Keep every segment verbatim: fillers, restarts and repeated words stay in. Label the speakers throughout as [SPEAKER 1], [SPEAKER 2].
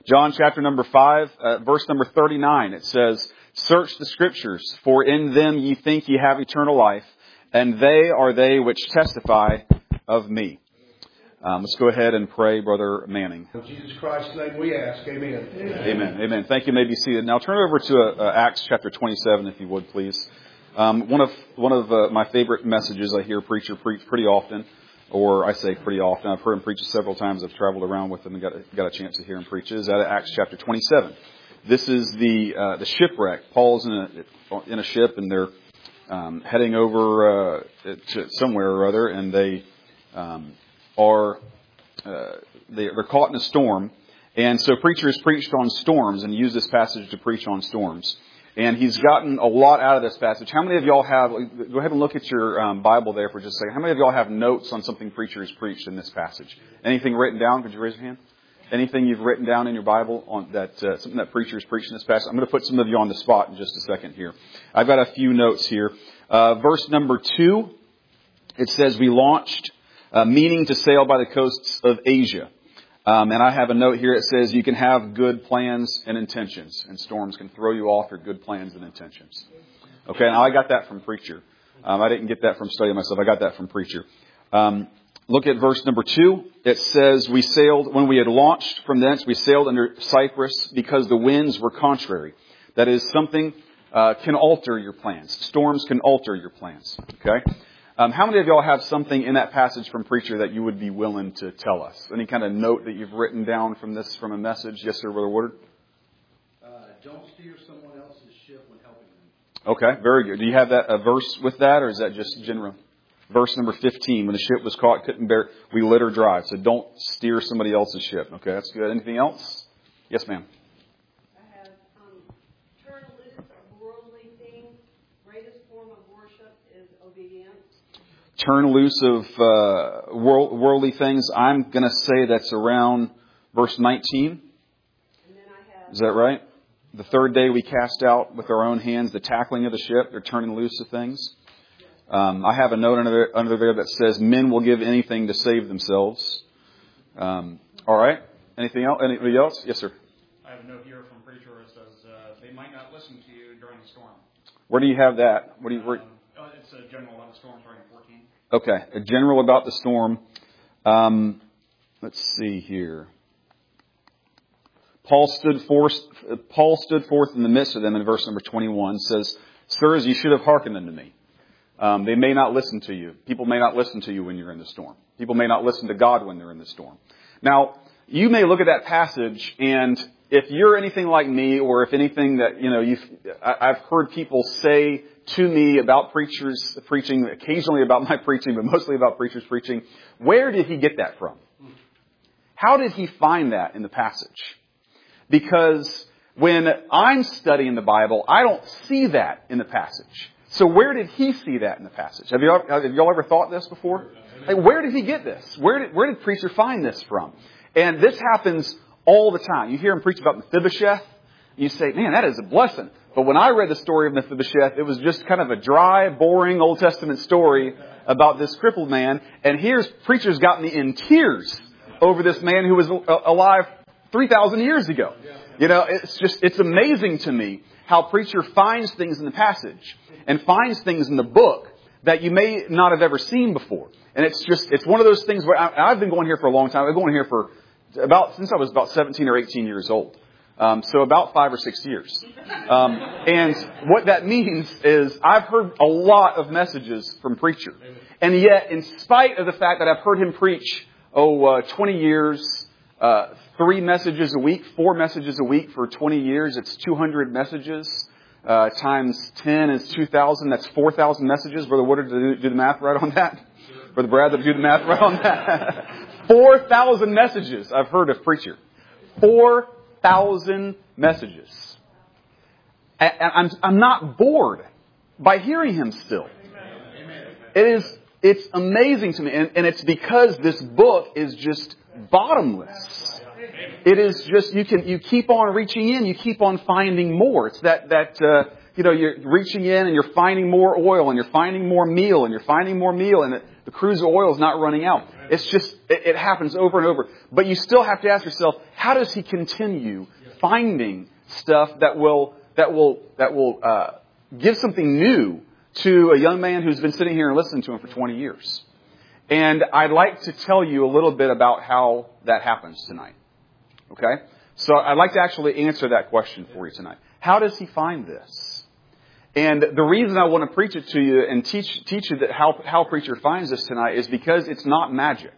[SPEAKER 1] John chapter number five, uh, verse number thirty-nine, it says, "Search the Scriptures, for in them ye think ye have eternal life, and they are they which testify of me." Um, let's go ahead and pray, Brother Manning.
[SPEAKER 2] In Jesus Christ's name we ask, amen.
[SPEAKER 1] Amen. Amen. Amen. Thank you. You may be seated. Now turn over to uh, uh, Acts chapter twenty-seven, if you would, please. Um, one of one of uh, my favorite messages I hear a preacher preach pretty often. Or I say pretty often. I've heard him preach several times. I've traveled around with him and got a, got a chance to hear him preach. Is out of Acts chapter twenty-seven. This is the uh, the shipwreck. Paul's in a in a ship and they're um, heading over uh, to somewhere or other, and they um, are uh, they, they're caught in a storm. And so preachers preached on storms and used this passage to preach on storms. And he's gotten a lot out of this passage. How many of y'all have, go ahead and look at your um, Bible there for just a second. How many of y'all have notes on something preacher has preached in this passage? Anything written down? Could you raise your hand? Anything you've written down in your Bible on that, uh, something that preacher has preached in this passage? I'm going to put some of you on the spot in just a second here. I've got a few notes here. Uh, verse number two, it says, "We launched, uh, meaning to sail by the coasts of Asia." Um, and I have a note here. It says you can have good plans and intentions, and storms can throw you off your good plans and intentions. Okay, now I got that from preacher. Um, I didn't get that from study myself. I got that from preacher. Um, look at verse number two. It says, "We sailed, when we had launched from thence, we sailed under Cyprus because the winds were contrary." That is, something uh, can alter your plans. Storms can alter your plans. Okay. Um, how many of y'all have something in that passage from preacher that you would be willing to tell us? Any kind of note that you've written down from this, from a message? Yes, sir, Brother Woodard?
[SPEAKER 2] Uh, don't steer someone else's ship when helping them.
[SPEAKER 1] Okay, very good. Do you have that a verse with that, or is that just general? Verse number fifteen, "When the ship was caught, couldn't bear, we let her drive." So don't steer somebody else's ship. Okay, that's good. Anything else? Yes, ma'am.
[SPEAKER 3] I have, um, turn loose of worldly things. Greatest form of worship is obedience.
[SPEAKER 1] Turn loose of uh, world, worldly things. I'm going to say that's around verse nineteen.
[SPEAKER 3] And then I have,
[SPEAKER 1] Is that right? "The third day we cast out with our own hands the tackling of the ship." They're turning loose of things. Um, I have a note under there, under there that says men will give anything to save themselves. Um, all right. Anything else? Anybody else? Yes, sir.
[SPEAKER 4] I have a note here from preacher that says uh, they might not listen to you during the storm.
[SPEAKER 1] Where do you have that? What do you? Where,
[SPEAKER 4] Um, oh, it's a general on the storm starting fourteen.
[SPEAKER 1] Okay, a general about the storm. Um, let's see here. Paul stood forth. Paul stood forth in the midst of them in verse number twenty-one. Says, "Sirs, you should have hearkened unto me." Um, they may not listen to you. People may not listen to you when you're in the storm. People may not listen to God when they're in the storm. Now, you may look at that passage, and if you're anything like me, or if anything that you know, you've I've heard people say to me about preachers preaching, occasionally about my preaching, but mostly about preachers preaching. Where did he get that from? How did he find that in the passage? Because when I'm studying the Bible, I don't see that in the passage. So where did he see that in the passage? Have you have y'all ever thought this before? Like, where did he get this? Where did where did preacher find this from? And this happens all the time. You hear him preach about Mephibosheth. You say, man, that is a blessing. But when I read the story of Mephibosheth, it was just kind of a dry, boring Old Testament story about this crippled man. And here's preachers got me in tears over this man who was alive three thousand years ago. You know, it's just, it's amazing to me how preacher finds things in the passage and finds things in the book that you may not have ever seen before. And it's just, it's one of those things where I, I've been going here for a long time. I've been going here for about, since I was about seventeen or eighteen years old. Um, so about five or six years. Um, and what that means is I've heard a lot of messages from preacher. And yet, in spite of the fact that I've heard him preach, oh, uh, twenty years, uh, three messages a week, four messages a week for twenty years, it's two hundred messages. Uh, times ten is two thousand. That's four thousand messages. Brother Woodard, do, do the math right on that? Brother Brad, do the math right on that? four thousand messages I've heard of preacher. four thousand messages. And I'm, I'm not bored by hearing him still. It is, it's amazing to me. And, and it's because this book is just bottomless. It is just, you can, you keep on reaching in, you keep on finding more. It's that, that, uh, you know, you're reaching in and you're finding more oil and you're finding more meal and you're finding more meal and the, the cruise of oil is not running out. It's just, it, it happens over and over. But you still have to ask yourself, how does he continue finding stuff that will, that will, that will, uh, give something new to a young man who's been sitting here and listening to him for twenty years? And I'd like to tell you a little bit about how that happens tonight. Okay? So I'd like to actually answer that question for you tonight. How does he find this? And the reason I want to preach it to you and teach teach you that how how a preacher finds this tonight is because it's not magic.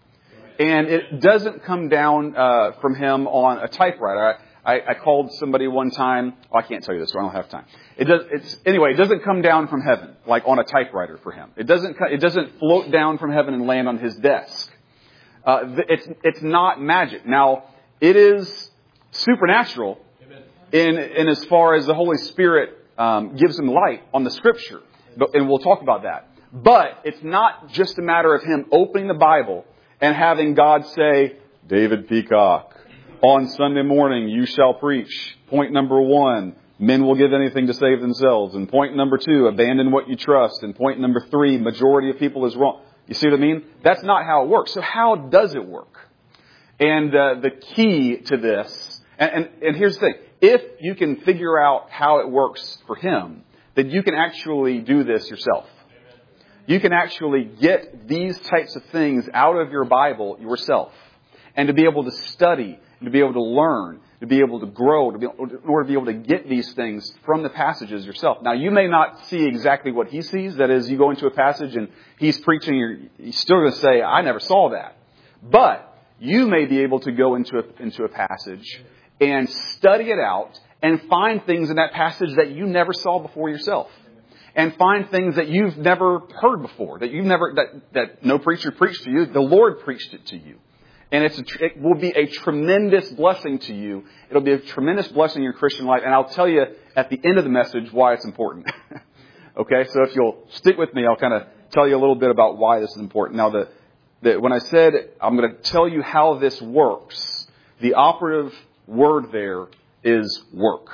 [SPEAKER 1] And it doesn't come down uh, from him on a typewriter. I, I, I called somebody one time. Oh, I can't tell you this, so I don't have time. It does. It's anyway. It doesn't come down from heaven like on a typewriter for him. It doesn't. It doesn't float down from heaven and land on his desk. Uh, it's it's not magic. Now it is supernatural in in as far as the Holy Spirit um, gives him light on the Scripture, but, and we'll talk about that. But it's not just a matter of him opening the Bible and having God say, David Peacock, on Sunday morning you shall preach. Point number one, men will give anything to save themselves. And point number two, abandon what you trust. And point number three, majority of people is wrong. You see what I mean? That's not how it works. So how does it work? And uh, the key to this, and, and, and here's the thing, if you can figure out how it works for him, then you can actually do this yourself. You can actually get these types of things out of your Bible yourself. And to be able to study, to be able to learn, to be able to grow, to be, in order to be able to get these things from the passages yourself. Now, you may not see exactly what he sees. That is, you go into a passage and he's preaching, you're, he's still going to say, I never saw that. But you may be able to go into a, into a passage and study it out and find things in that passage that you never saw before yourself. And find things that you've never heard before, that you've never, that, that no preacher preached to you. The Lord preached it to you. And it's a, it will be a tremendous blessing to you. It'll be a tremendous blessing in your Christian life. And I'll tell you at the end of the message why it's important. Okay, so if you'll stick with me, I'll kind of tell you a little bit about why this is important. Now, the, the when I said I'm going to tell you how this works, the operative word there is work.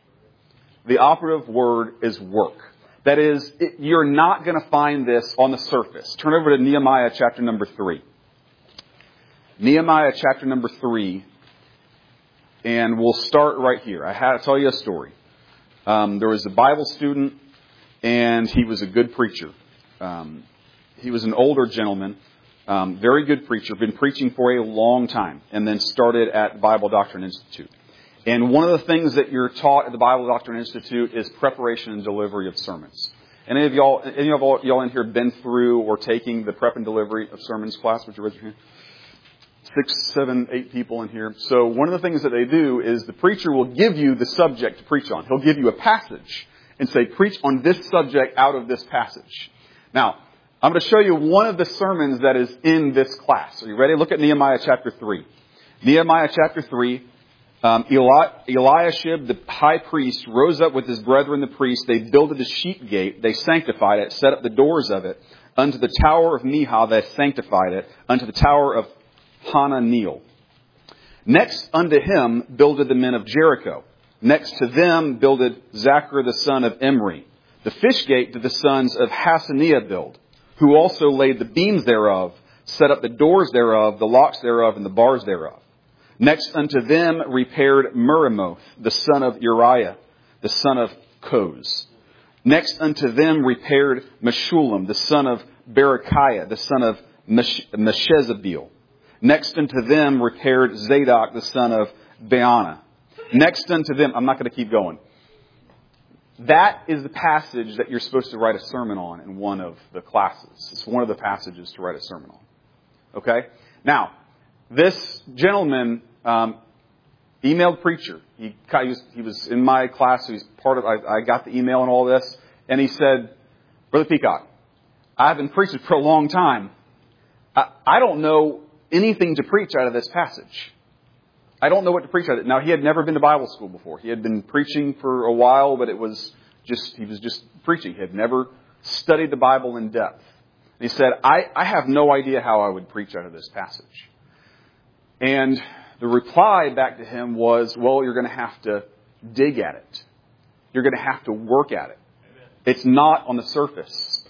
[SPEAKER 1] The operative word is work. That is, it, you're not going to find this on the surface. Turn over to Nehemiah chapter number three. Nehemiah chapter number three. And we'll start right here. I had to tell you a story. Um, there was a Bible student, and he was a good preacher. Um, he was an older gentleman, um, very good preacher, been preaching for a long time, and then started at Bible Doctrine Institute. And one of the things that you're taught at the Bible Doctrine Institute is preparation and delivery of sermons. Any of y'all, any of y'all in here been through or taking the prep and delivery of sermons class? Would you raise your hand? Six, seven, eight people in here. So one of the things that they do is the preacher will give you the subject to preach on. He'll give you a passage and say, preach on this subject out of this passage. Now, I'm going to show you one of the sermons that is in this class. Are you ready? Look at Nehemiah chapter three. Nehemiah chapter three. Um, Eli- Eliashib, the high priest, rose up with his brethren, the priests. They builded the sheep gate. They sanctified it, set up the doors of it. Unto the tower of Neha, they sanctified it. Unto the tower of Hananeel. Next unto him builded the men of Jericho. Next to them builded Zachar the son of Imri. The fish gate did the sons of Hassaniah build, who also laid the beams thereof, set up the doors thereof, the locks thereof, and the bars thereof. Next unto them repaired Merimoth, the son of Uriah, the son of Koz. Next unto them repaired Meshullam, the son of Berechiah, the son of Meshezabeel. Next unto them repaired Zadok, the son of Baana. Next unto them, I'm not going to keep going. That is the passage that you're supposed to write a sermon on in one of the classes. It's one of the passages to write a sermon on. Okay? Now, this gentleman um, emailed preacher. He, he, was, he was in my class. So he's part of. I, I got the email and all this, and he said, "Brother Peacock, I've been preaching for a long time. I, I don't know anything to preach out of this passage. I don't know what to preach out of it." Now, he had never been to Bible school before. He had been preaching for a while, but it was just he was just preaching. He had never studied the Bible in depth. And he said, I, I have no idea how I would preach out of this passage. And the reply back to him was, well, you're going to have to dig at it. You're going to have to work at it. Amen. It's not on the surface.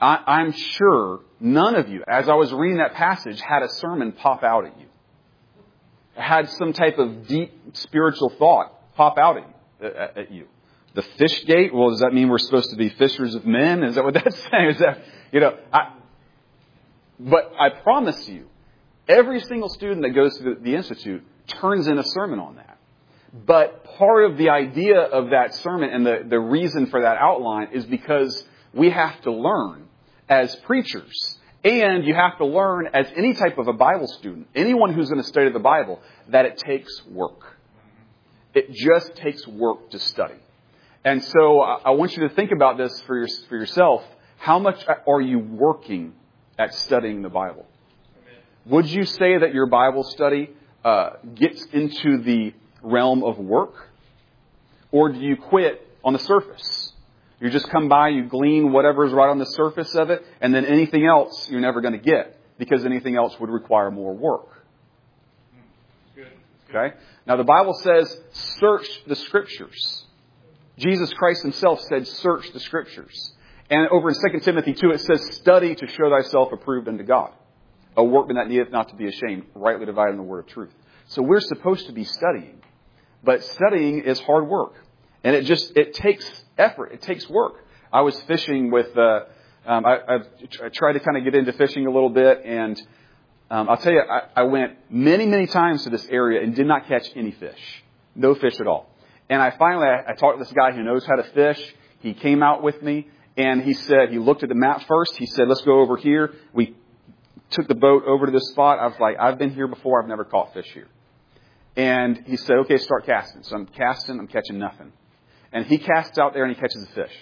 [SPEAKER 1] I, I'm sure none of you, as I was reading that passage, had a sermon pop out at you. Had some type of deep spiritual thought pop out at you. At, at you. The fish gate, well, does that mean we're supposed to be fishers of men? Is that what that's saying? Is that, you know, I, but I promise you, every single student that goes to the, the Institute turns in a sermon on that. But part of the idea of that sermon and the, the reason for that outline is because we have to learn as preachers. And you have to learn as any type of a Bible student, anyone who's going to study the Bible, that it takes work. It just takes work to study. And so I want you to think about this for, your, for yourself. How much are you working at studying the Bible? Would you say that your Bible study uh, gets into the realm of work? Or do you quit on the surface? You just come by, you glean whatever is right on the surface of it, and then anything else you're never going to get, because anything else would require more work.
[SPEAKER 4] Good.
[SPEAKER 1] Okay? Now the Bible says, search the Scriptures. Jesus Christ himself said, search the Scriptures. And over in Second Timothy two, it says, study to show thyself approved unto God. A workman that needeth not to be ashamed, rightly dividing the word of truth. So we're supposed to be studying. But studying is hard work. And it just, it takes effort. It takes work. I was fishing with, uh, um, I, I've I tried to kind of get into fishing a little bit. And um, I'll tell you, I, I went many, many times to this area and did not catch any fish. No fish at all. And I finally, I, I talked to this guy who knows how to fish. He came out with me and he said, he looked at the map first. He said, let's go over here. We took the boat over to this spot. I was like, I've been here before. I've never caught fish here. And he said, okay, start casting. So I'm casting. I'm catching nothing. And he casts out there and he catches a fish.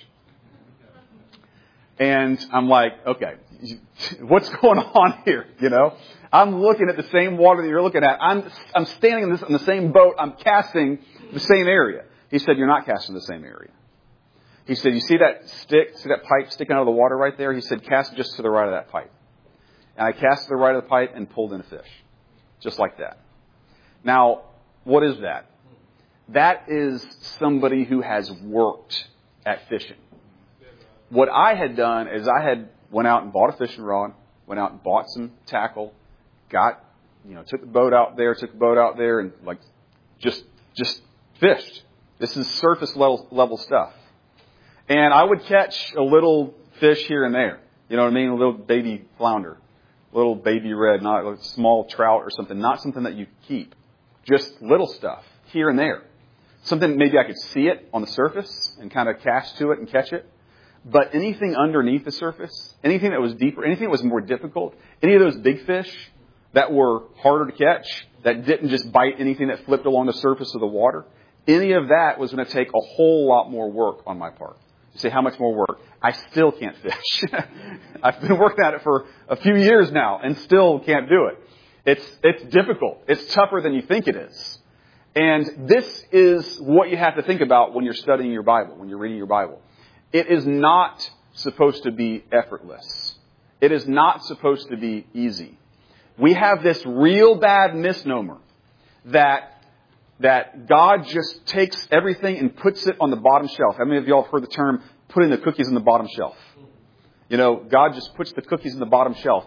[SPEAKER 1] And I'm like, okay, what's going on here? You know, I'm looking at the same water that you're looking at. I'm, I'm standing in, this, in the same boat. I'm casting the same area. He said, you're not casting the same area. He said, you see that stick, see that pipe sticking out of the water right there? He said, cast just to the right of that pipe. And I cast to the right of the pipe and pulled in a fish. Just like that. Now, what is that? That is somebody who has worked at fishing. What I had done is I had went out and bought a fishing rod, went out and bought some tackle, got, you know, took the boat out there, took the boat out there and like just, just fished. This is surface level, level stuff. And I would catch a little fish here and there. You know what I mean? A little baby flounder, little baby red, not a small trout or something, not something that you keep. Just little stuff here and there. Something maybe I could see it on the surface and kind of cast to it and catch it. But anything underneath the surface, anything that was deeper, anything that was more difficult, any of those big fish that were harder to catch, that didn't just bite anything that flipped along the surface of the water, any of that was going to take a whole lot more work on my part. You say, how much more work? I still can't fish. I've been working at it for a few years now and still can't do it. It's, it's difficult. It's tougher than you think it is. And this is what you have to think about when you're studying your Bible, when you're reading your Bible. It is not supposed to be effortless. It is not supposed to be easy. We have this real bad misnomer that, that God just takes everything and puts it on the bottom shelf. How many of y'all have heard the term putting the cookies in the bottom shelf? You know, God just puts the cookies in the bottom shelf.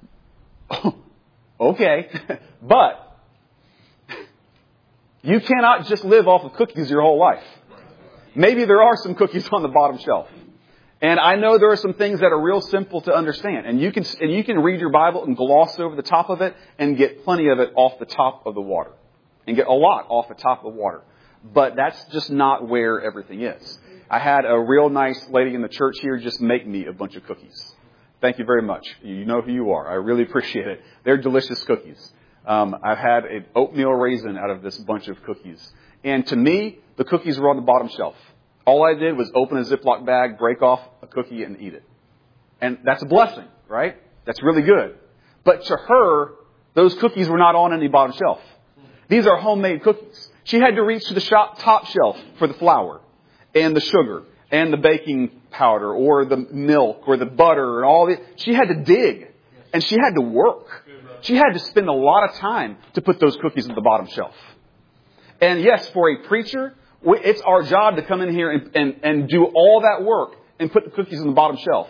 [SPEAKER 1] Okay, but you cannot just live off of cookies your whole life. Maybe there are some cookies on the bottom shelf. And I know there are some things that are real simple to understand. And you can, and you can read your Bible and gloss over the top of it and get plenty of it off the top of the water. And get a lot off the top of the water. But that's just not where everything is. I had a real nice lady in the church here just make me a bunch of cookies. Thank you very much. You know who you are. I really appreciate it. They're delicious cookies. Um, I've had an oatmeal raisin out of this bunch of cookies. And to me, the cookies were on the bottom shelf. All I did was open a Ziploc bag, break off a cookie, and eat it. And that's a blessing, right? That's really good. But to her, those cookies were not on any bottom shelf. These are homemade cookies. She had to reach to the shop, top shelf for the flour and the sugar and the baking powder or the milk or the butter and all that. She had to dig and she had to work. She had to spend a lot of time to put those cookies on the bottom shelf. And yes, for a preacher, it's our job to come in here and, and, and do all that work and put the cookies on the bottom shelf.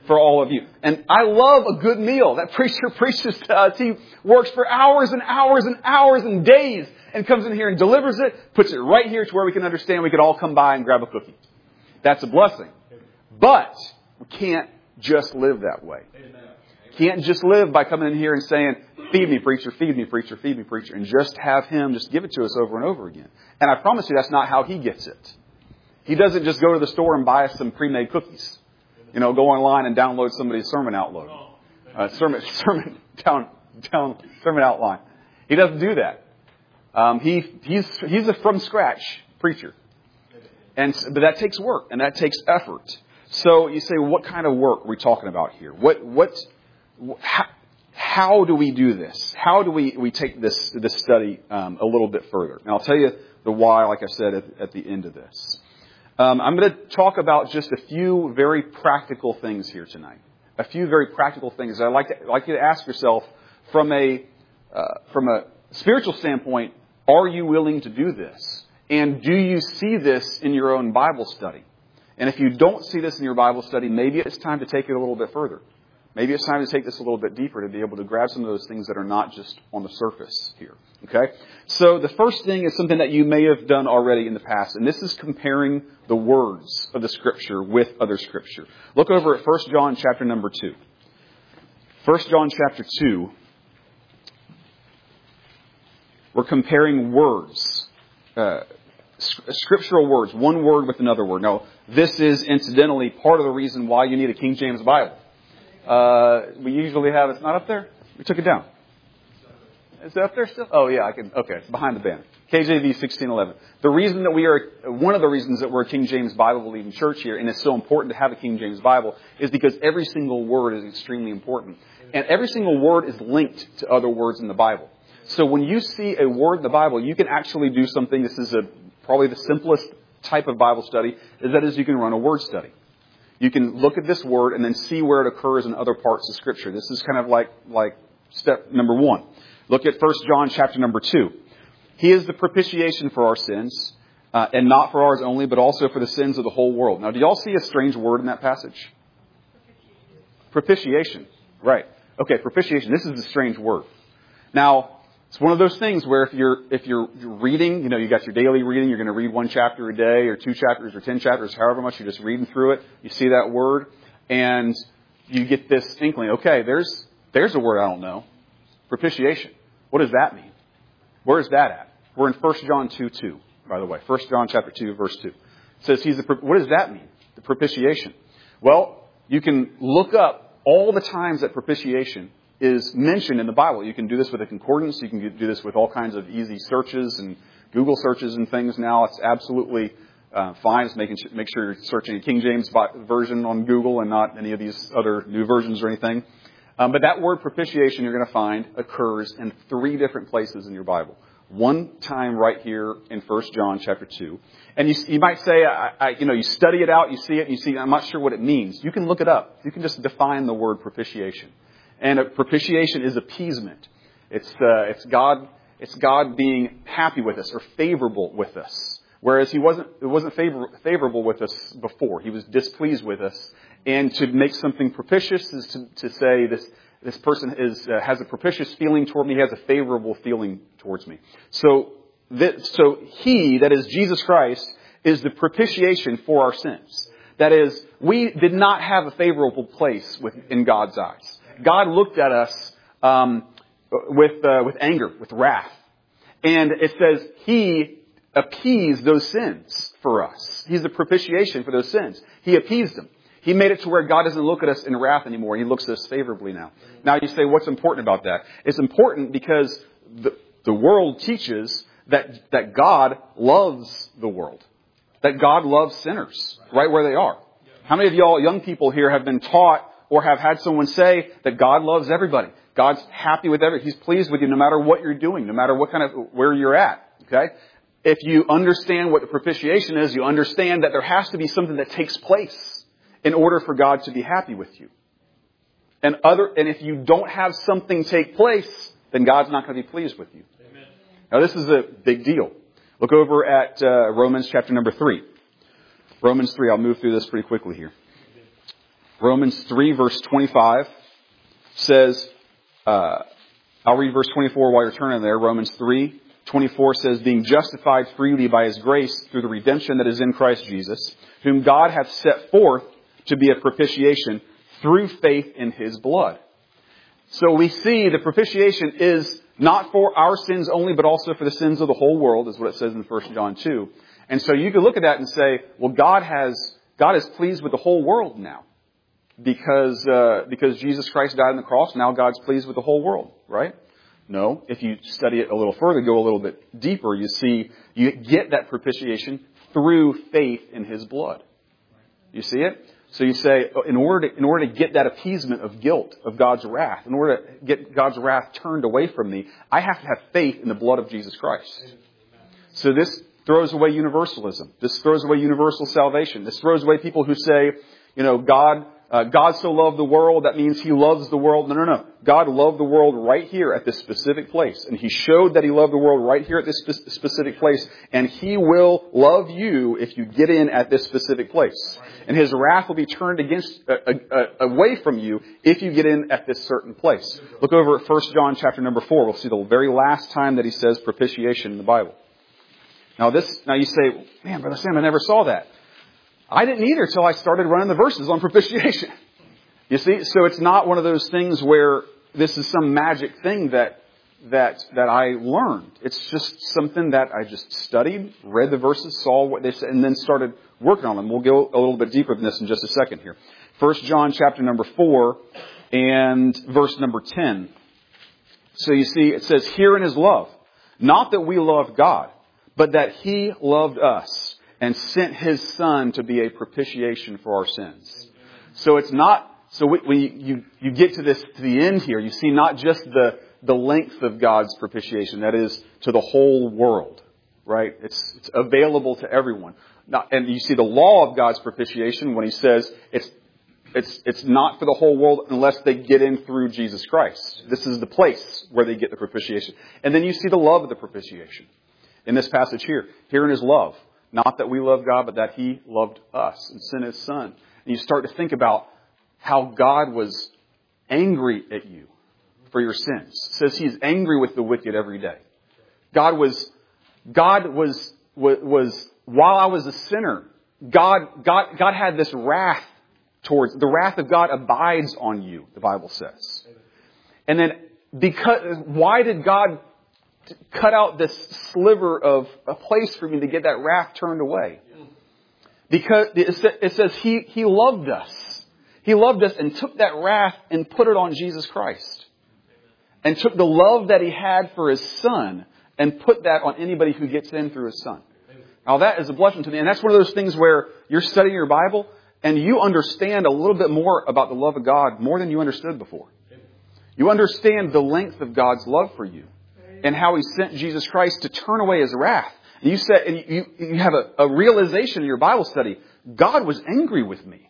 [SPEAKER 1] for all of you. And I love a good meal. That preacher preaches to us. He works for hours and hours and hours and days and comes in here and delivers it, puts it right here to where we can understand we could all come by and grab a cookie. That's a blessing. But we can't just live that way. Can't just live by coming in here and saying, feed me, preacher, feed me, preacher, feed me, preacher, and just have him just give it to us over and over again. And I promise you that's not how he gets it. He doesn't just go to the store and buy us some pre-made cookies. You know, go online and download somebody's sermon outload. Uh, sermon, sermon, down, down, sermon outline. He doesn't do that. Um, he, he's, he's a from scratch preacher. And, but that takes work and that takes effort. So you say, what kind of work are we talking about here? What, what, how, how do we do this? How do we, we take this, this study, um, a little bit further? And I'll tell you the why, like I said, at, at the end of this. Um, I'm going to talk about just a few very practical things here tonight. A few very practical things. I'd like, to, I'd like you to ask yourself from a, uh, from a spiritual standpoint, are you willing to do this? And do you see this in your own Bible study? And if you don't see this in your Bible study, maybe it's time to take it a little bit further. Maybe it's time to take this a little bit deeper to be able to grab some of those things that are not just on the surface here. Okay? So the first thing is something that you may have done already in the past, and this is comparing the words of the Scripture with other Scripture. Look over at First John chapter number two. First John chapter two. We're comparing words. Uh, scriptural words. One word with another word. Now, this is incidentally part of the reason why you need a King James Bible. Uh, we usually have, it's not up there? We took it down. Is it up there still? Oh yeah, I can, okay, it's behind the banner. K J V sixteen eleven. The reason that we are, one of the reasons that we're a King James Bible believing church here, and it's so important to have a King James Bible, is because every single word is extremely important. And every single word is linked to other words in the Bible. So when you see a word in the Bible, you can actually do something, this is a, probably the simplest type of Bible study, is that is you can run a word study. You can look at this word and then see where it occurs in other parts of Scripture. This is kind of like, like step number one. Look at First John chapter number two. He is the propitiation for our sins, uh, and not for ours only, but also for the sins of the whole world. Now, do y'all see a strange word in that passage? Propitiation. Right. Okay, propitiation. This is a strange word. Now, it's one of those things where if you're if you're reading, you know, you got your daily reading, you're going to read one chapter a day or two chapters or ten chapters, however much, you're just reading through it. You see that word and you get this inkling. Okay, there's there's a word I don't know. Propitiation. What does that mean? Where is that at? We're in First John two two, by the way. First John chapter two, verse two. It says he's the, what does that mean? The propitiation. Well, you can look up all the times that propitiation is mentioned in the Bible. You can do this with a concordance. You can do this with all kinds of easy searches and Google searches and things now. It's absolutely uh, fine. It's making make sure you're searching a King James version on Google and not any of these other new versions or anything. Um, but that word propitiation you're going to find occurs in three different places in your Bible. One time right here in First John chapter two. And you, you might say, I, I, you know, you study it out, you see it, and you see, I'm not sure what it means. You can look it up. You can just define the word propitiation. And a propitiation is appeasement. It's uh, it's God it's God being happy with us or favorable with us. Whereas he wasn't it wasn't favor, favorable with us before. He was displeased with us. And to make something propitious is to, to say this this person is uh, has a propitious feeling toward me. He has a favorable feeling towards me. So that, so he, that is Jesus Christ, is the propitiation for our sins. That is, we did not have a favorable place with, in God's eyes. God looked at us um, with uh, with anger, with wrath. And it says He appeased those sins for us. He's the propitiation for those sins. He appeased them. He made it to where God doesn't look at us in wrath anymore. He looks at us favorably now. Now you say, what's important about that? It's important because the, the world teaches that, that God loves the world. That God loves sinners right where they are. How many of y'all young people here have been taught or have had someone say that God loves everybody? God's happy with everybody. He's pleased with you no matter what you're doing, no matter what kind of, where you're at. Okay? If you understand what the propitiation is, you understand that there has to be something that takes place in order for God to be happy with you. And other, and if you don't have something take place, then God's not going to be pleased with you. Amen. Now this is a big deal. Look over at uh, Romans chapter number three. Romans three. I'll move through this pretty quickly here. Romans three, verse twenty-five says, uh, I'll read verse twenty-four while you're turning there. Romans three, twenty-four says, being justified freely by His grace through the redemption that is in Christ Jesus, whom God hath set forth to be a propitiation through faith in His blood. So we see the propitiation is not for our sins only, but also for the sins of the whole world, is what it says in First John two. And so you could look at that and say, well, God has, God is pleased with the whole world now. Because, uh, because Jesus Christ died on the cross, now God's pleased with the whole world, right? No. If you study it a little further, go a little bit deeper, you see, you get that propitiation through faith in His blood. You see it? So you say, in order to, in order to get that appeasement of guilt, of God's wrath, in order to get God's wrath turned away from me, I have to have faith in the blood of Jesus Christ. So this throws away universalism. This throws away universal salvation. This throws away people who say, you know, God, uh, God so loved the world, that means He loves the world. No, no, no. God loved the world right here at this specific place. And He showed that He loved the world right here at this spe- specific place. And He will love you if you get in at this specific place. And His wrath will be turned against, uh, uh, away from you if you get in at this certain place. Look over at First John chapter number four. We'll see the very last time that He says propitiation in the Bible. Now this, now you say, man, Brother Sam, I never saw that. I didn't either until I started running the verses on propitiation. You see, so it's not one of those things where this is some magic thing that that that I learned. It's just something that I just studied, read the verses, saw what they said, and then started working on them. We'll go a little bit deeper than this in just a second here. First John chapter number four and verse number ten. So you see, it says, "Herein is love, not that we loved God, but that He loved us and sent His Son to be a propitiation for our sins." So it's not, so when you, you, you get to this, to the end here, you see not just the, the length of God's propitiation, that is to the whole world, right? It's, it's available to everyone. Not, and you see the law of God's propitiation when He says it's, it's, it's not for the whole world unless they get in through Jesus Christ. This is the place where they get the propitiation. And then you see the love of the propitiation in this passage here. Herein is love. Not that we love God, but that He loved us and sent His Son. And you start to think about how God was angry at you for your sins. It says He's angry with the wicked every day. God was, God was, was, was while I was a sinner, God, God, God had this wrath towards, the wrath of God abides on you, the Bible says. And then because, why did God cut out this sliver of a place for me to get that wrath turned away? Because it says He, He loved us. He loved us and took that wrath and put it on Jesus Christ. And took the love that He had for His Son and put that on anybody who gets in through His Son. Now that is a blessing to me. And that's one of those things where you're studying your Bible and you understand a little bit more about the love of God more than you understood before. You understand the length of God's love for you. And how He sent Jesus Christ to turn away His wrath. And you said, and you, you have a, a realization in your Bible study. God was angry with me.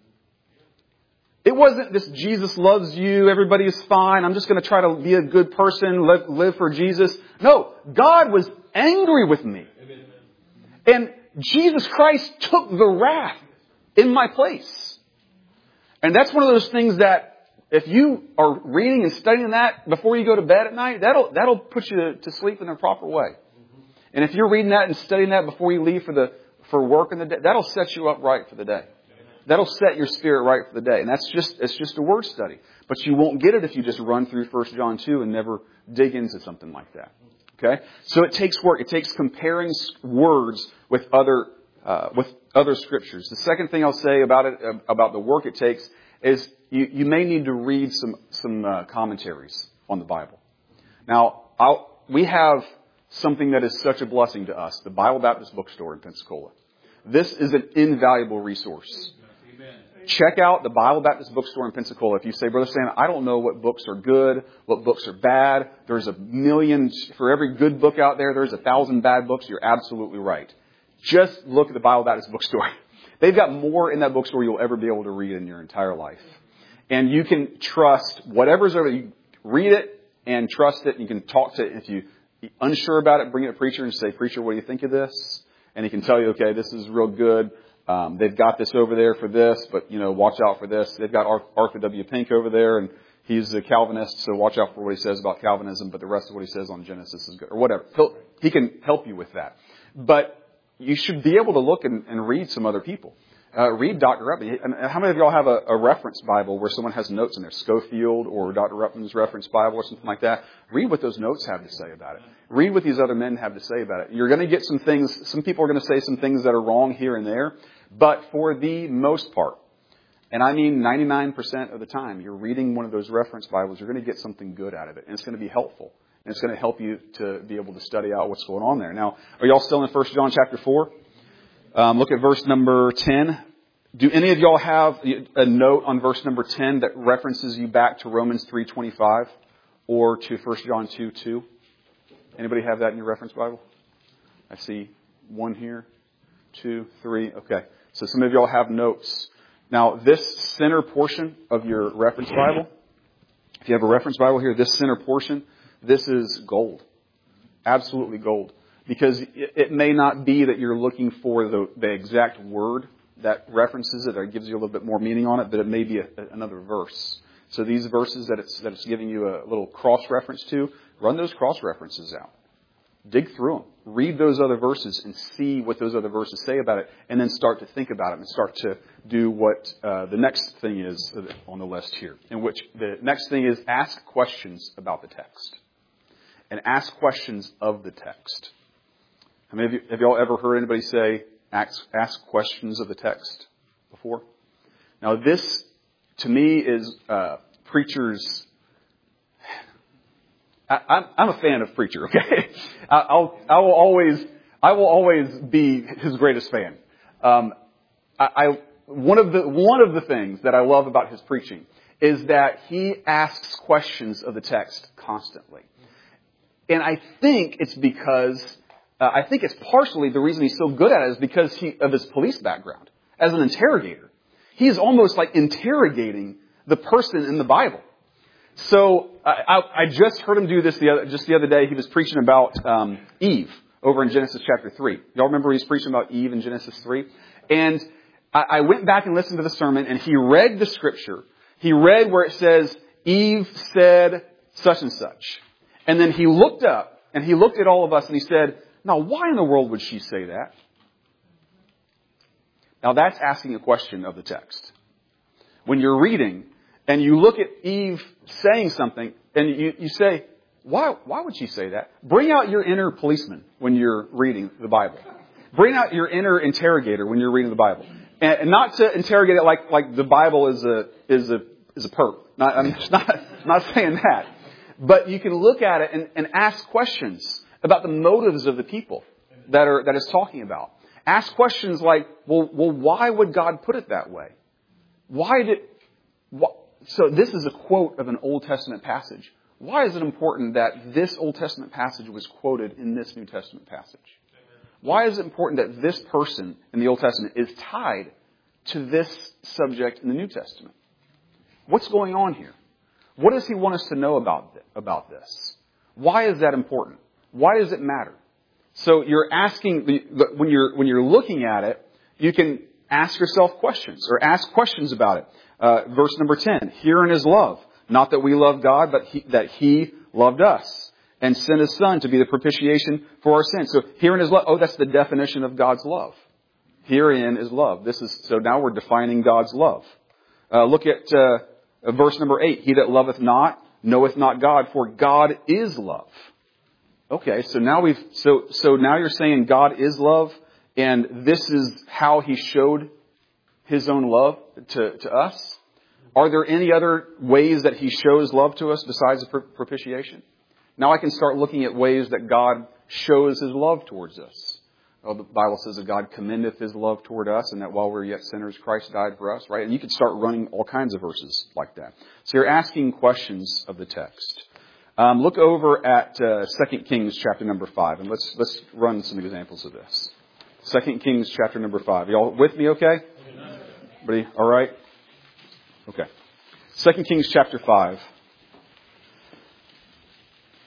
[SPEAKER 1] It wasn't this Jesus loves you, everybody is fine, I'm just going to try to be a good person, live, live for Jesus. No, God was angry with me. And Jesus Christ took the wrath in my place. And that's one of those things that if you are reading and studying that before you go to bed at night, that'll, that'll put you to, to sleep in a proper way. And if you're reading that and studying that before you leave for the, for work in the day, that'll set you up right for the day. That'll set your spirit right for the day. And that's just, it's just a word study. But you won't get it if you just run through First John two and never dig into something like that. Okay? So it takes work. It takes comparing words with other, uh, with other scriptures. The second thing I'll say about it, uh, about the work it takes is you, you may need to read some, some, uh, commentaries on the Bible. Now, I'll, we have something that is such a blessing to us, the Bible Baptist Bookstore in Pensacola. This is an invaluable resource. Amen. Check out the Bible Baptist Bookstore in Pensacola. If you say, Brother Stan, I don't know what books are good, what books are bad. There's a million, for every good book out there, there's a thousand bad books. You're absolutely right. Just look at the Bible Baptist Bookstore. They've got more in that bookstore you'll ever be able to read in your entire life. And you can trust whatever's over, you read it and trust it. You can talk to it. If you're unsure about it, bring it to a preacher and say, Preacher, what do you think of this? And he can tell you, okay, this is real good. Um, they've got this over there for this, but, you know, watch out for this. They've got Arthur W. Pink over there, and he's a Calvinist, so watch out for what he says about Calvinism, but the rest of what he says on Genesis is good, or whatever. He'll, he can help you with that. But you should be able to look and, and read some other people. Uh, read Doctor Ruppman. How many of y'all have a, a reference Bible where someone has notes in there, Schofield or Doctor Ruppman's reference Bible or something like that? Read what those notes have to say about it. Read what these other men have to say about it. You're going to get some things, some people are going to say some things that are wrong here and there, but for the most part, and I mean ninety-nine percent of the time, you're reading one of those reference Bibles, you're going to get something good out of it, and it's going to be helpful. And it's going to help you to be able to study out what's going on there. Now, are y'all still in First John chapter four? Um, look at verse number ten. Do any of y'all have a note on verse number ten that references you back to Romans three twenty-five or to First John two two? Anybody have that in your reference Bible? I see one here, two, three. Okay. So some of y'all have notes. Now, this center portion of your reference Bible, if you have a reference Bible here, this center portion, this is gold. Absolutely gold. Because it may not be that you're looking for the, the exact word that references it or gives you a little bit more meaning on it, but it may be a, another verse. So these verses that it's, that it's giving you a little cross-reference to, run those cross-references out. Dig through them. Read those other verses and see what those other verses say about it, and then start to think about it and start to do what uh, the next thing is on the list here, in which the next thing is ask questions about the text. And ask questions of the text. How many of you, have y'all ever heard anybody say, ask, ask questions of the text before? Now this, to me, is uh, preachers. I, I'm, I'm a fan of Preacher, okay? I, I'll, I will always, I will always be his greatest fan. Um, I, I, one of the, one of the things that I love about his preaching is that he asks questions of the text constantly. And I think it's because, uh, I think it's partially the reason he's so good at it is because he, of his police background. As an interrogator, he's almost like interrogating the person in the Bible. So I, I, I just heard him do this the other, just the other day. He was preaching about um, Eve over in Genesis chapter three. Y'all remember he's preaching about Eve in Genesis three? And I, I went back and listened to the sermon, and he read the scripture. He read where it says, Eve said such and such. And then he looked up, and he looked at all of us, and he said, now why in the world would she say that? Now that's asking a question of the text. When you're reading, and you look at Eve saying something, and you, you say, why, why would she say that? Bring out your inner policeman when you're reading the Bible. Bring out your inner interrogator when you're reading the Bible. And, and not to interrogate it like, like the Bible is a, is a, is a perp. Not, I'm just not, not saying that. But you can look at it and, and ask questions about the motives of the people that are that it's talking about. Ask questions like, well, well, why would God put it that way? Why did? Why, so this is a quote of an Old Testament passage. Why is it important that this Old Testament passage was quoted in this New Testament passage? Why is it important that this person in the Old Testament is tied to this subject in the New Testament? What's going on here? What does he want us to know about about this? Why is that important? Why does it matter? So you're asking, when you're when you're looking at it, you can ask yourself questions or ask questions about it. Uh, verse number ten, herein is love. Not that we love God, but he, that He loved us and sent His Son to be the propitiation for our sins. So herein is love. Oh, that's the definition of God's love. Herein is love. This is so now we're defining God's love. Uh, look at uh, verse number eight. He that loveth not knoweth not God, for God is love. Okay, so now we've so so now you're saying God is love, and this is how He showed His own love to, to us. Are there any other ways that He shows love to us besides the propitiation? Now I can start looking at ways that God shows His love towards us. Well, the Bible says that God commendeth His love toward us, and that while we were yet sinners, Christ died for us, right? And you can start running all kinds of verses like that. So you're asking questions of the text. Um, look over at uh, Second Kings chapter number five, and let's let's run some examples of this. Second Kings chapter number five. Y'all with me? Okay. Everybody, all right? Okay. Second Kings chapter five,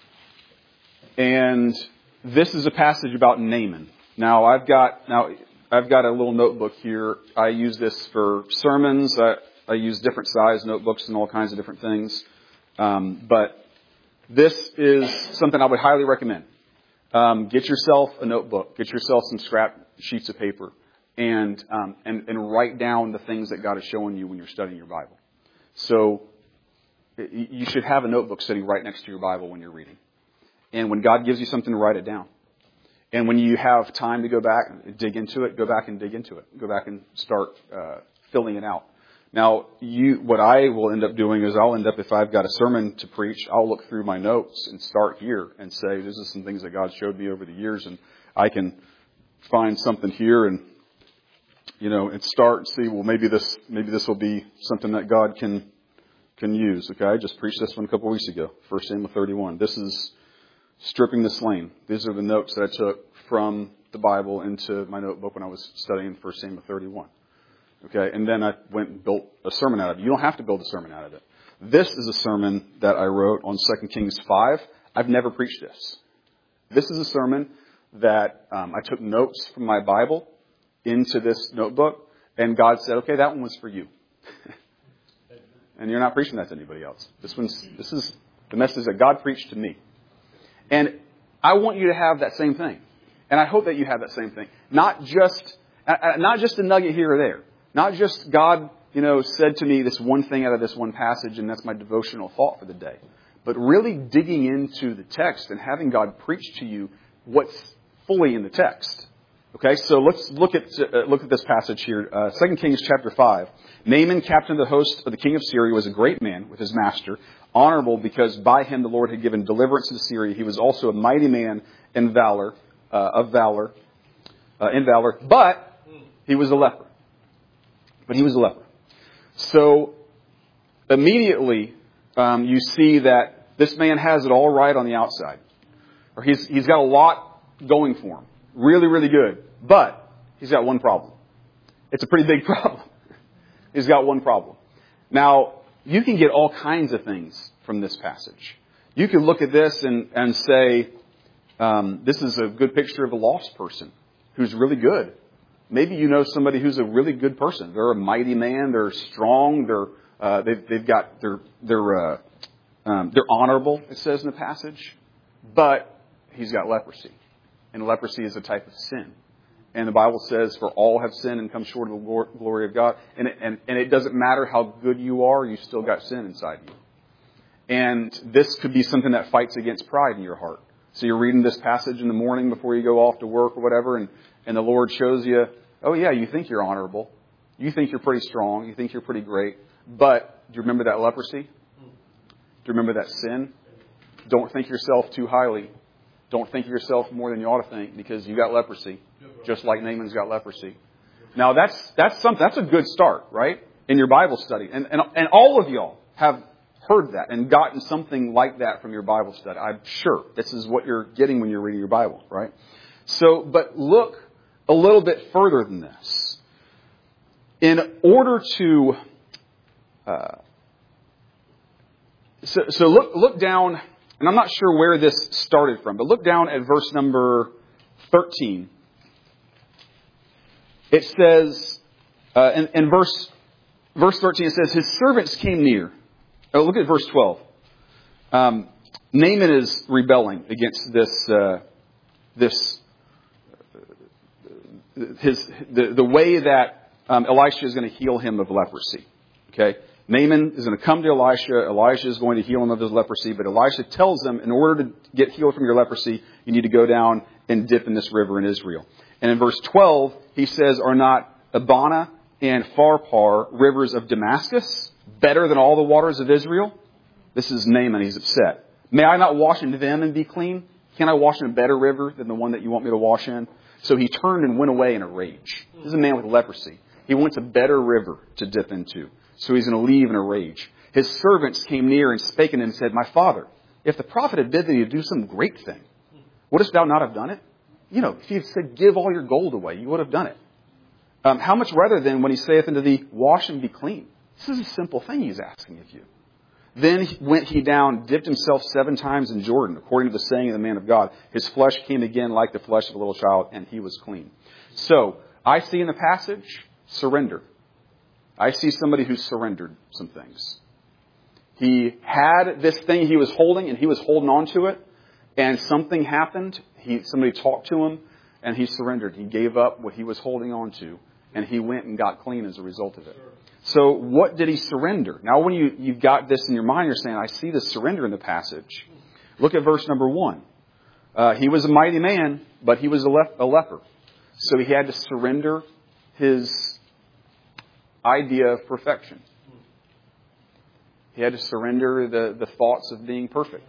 [SPEAKER 1] and this is a passage about Naaman. Now I've got now I've got a little notebook here. I use this for sermons. I, I use different size notebooks and all kinds of different things. Um, but this is something I would highly recommend. Um, get yourself a notebook. Get yourself some scrap sheets of paper. And, um, and, and write down the things that God is showing you when you're studying your Bible. So you should have a notebook sitting right next to your Bible when you're reading. And when God gives you something, write it down. And when you have time to go back and dig into it, go back and dig into it. Go back and start uh, filling it out. Now, you, what I will end up doing is I'll end up, if I've got a sermon to preach, I'll look through my notes and start here and say, this is some things that God showed me over the years, and I can find something here and, you know, and start and see, well, maybe this, maybe this will be something that God can, can use. Okay. I just preached this one a couple of weeks ago. First Samuel thirty-one. This is stripping the slain. These are the notes that I took from the Bible into my notebook when I was studying First Samuel thirty-one. Okay. And then I went and built a sermon out of it. You don't have to build a sermon out of it. This is a sermon that I wrote on Second Kings five. I've never preached this. This is a sermon that um, I took notes from my Bible into this notebook, and God said, okay, that one was for you. And you're not preaching that to anybody else. This one's, this is the message that God preached to me. And I want you to have that same thing. And I hope that you have that same thing. Not just, not just a nugget here or there. Not just God, you know, said to me this one thing out of this one passage, and that's my devotional thought for the day. But really digging into the text and having God preach to you what's fully in the text. Okay, so let's look at uh, look at this passage here. Uh, Second Kings chapter five. Naaman, captain of the host of the king of Syria, was a great man with his master, honorable because by him the Lord had given deliverance to Syria. He was also a mighty man in valor, uh, of valor, uh, in valor. But he was a leper. But he was a leper. So immediately um, you see that this man has it all right on the outside, or he's he's got a lot going for him. Really, really good. But he's got one problem. It's a pretty big problem. He's got one problem. Now, you can get all kinds of things from this passage. You can look at this and, and say, um, this is a good picture of a lost person who's really good. Maybe you know somebody who's a really good person. They're a mighty man. They're strong. They're uh, they've, they've got they're they're uh, um, they're honorable. It says in the passage, but he's got leprosy. And leprosy is a type of sin. And the Bible says, for all have sinned and come short of the glory of God. And it, and, and it doesn't matter how good you are, you still got sin inside you. And this could be something that fights against pride in your heart. So you're reading this passage in the morning before you go off to work or whatever, and, and the Lord shows you, oh yeah, you think you're honorable. You think you're pretty strong. You think you're pretty great. But do you remember that leprosy? Do you remember that sin? Don't think yourself too highly. Don't think of yourself more than you ought to think, because you got leprosy, just like Naaman's got leprosy. Now that's that's something that's a good start, right? In your Bible study, and and and all of y'all have heard that and gotten something like that from your Bible study. I'm sure this is what you're getting when you're reading your Bible, right? So, but look a little bit further than this. In order to, uh, so so look look down. And I'm not sure where this started from, but look down at verse number thirteen. It says, uh, in, in verse verse thirteen, it says, his servants came near. Oh, look at verse twelve. Um, Naaman is rebelling against this, uh, this, his the, the way that um, Elisha is going to heal him of leprosy. Okay. Naaman is going to come to Elisha. Elisha is going to heal him of his leprosy. But Elisha tells him, in order to get healed from your leprosy, you need to go down and dip in this river in Israel. And in verse twelve, he says, are not Abana and Pharpar, rivers of Damascus, better than all the waters of Israel? This is Naaman. He's upset. May I not wash in them and be clean? Can I wash in a better river than the one that you want me to wash in? So he turned and went away in a rage. This is a man with leprosy. He wants a better river to dip into. So he's going to leave in a rage. His servants came near and spake unto him and said, my father, if the prophet had bid thee to do some great thing, wouldst thou not have done it? You know, if he had said, give all your gold away, you would have done it. Um, how much rather then when he saith unto thee, wash and be clean? This is a simple thing he's asking of you. Then went he down, dipped himself seven times in Jordan, according to the saying of the man of God. His flesh came again like the flesh of a little child, and he was clean. So, I see in the passage surrender. I see somebody who surrendered some things. He had this thing he was holding, and he was holding on to it, and something happened. He, somebody talked to him, and he surrendered. He gave up what he was holding on to, and he went and got clean as a result of it. So what did he surrender? Now, when you, you've got this in your mind, you're saying, I see this surrender in the passage. Look at verse number one. Uh, he was a mighty man, but he was a, lep- a leper. So he had to surrender his idea of perfection. He had to surrender the, the thoughts of being perfect.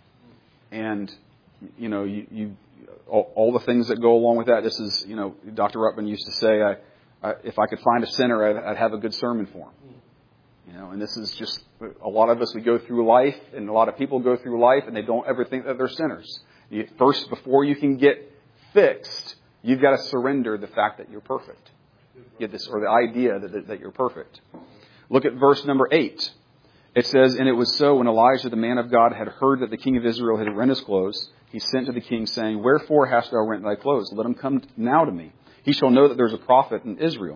[SPEAKER 1] And, you know, you, you all, all the things that go along with that. This is, you know, Doctor Ruttman used to say, I, I, if I could find a sinner, I'd, I'd have a good sermon for him. You know, and this is just, a lot of us, we go through life, and a lot of people go through life, and they don't ever think that they're sinners. You, first, before you can get fixed, you've got to surrender the fact that you're perfect. Get this, or the idea that, that you're perfect. Look at verse number eight. It says, and it was so when Elijah, the man of God, had heard that the king of Israel had rent his clothes, he sent to the king, saying, wherefore hast thou rent thy clothes? Let him come now to me. He shall know that there is a prophet in Israel.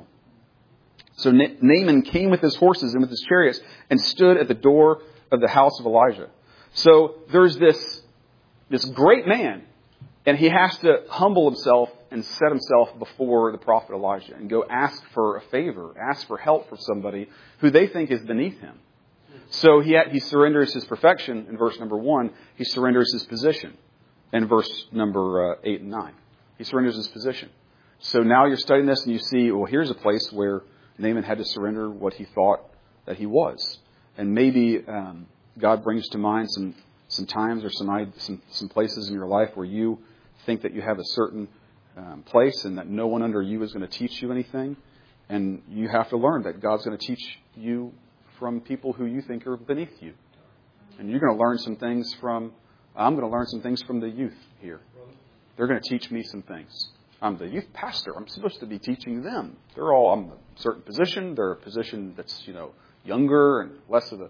[SPEAKER 1] So Naaman came with his horses and with his chariots and stood at the door of the house of Elijah. So there's this, this great man, and he has to humble himself and set himself before the prophet Elijah and go ask for a favor, ask for help from somebody who they think is beneath him. So he had, he surrenders his perfection in verse number one. He surrenders his position in verse number uh, eight and nine. He surrenders his position. So now you're studying this and you see, well, here's a place where Naaman had to surrender what he thought that he was. And maybe um, God brings to mind some some times or some, some some places in your life where you think that you have a certain um, place and that no one under you is going to teach you anything. And you have to learn that God's going to teach you from people who you think are beneath you. And you're going to learn some things from, I'm going to learn some things from the youth here. They're going to teach me some things. I'm the youth pastor. I'm supposed to be teaching them. They're all, I'm a certain position. They're a position that's, you know, younger and less of a,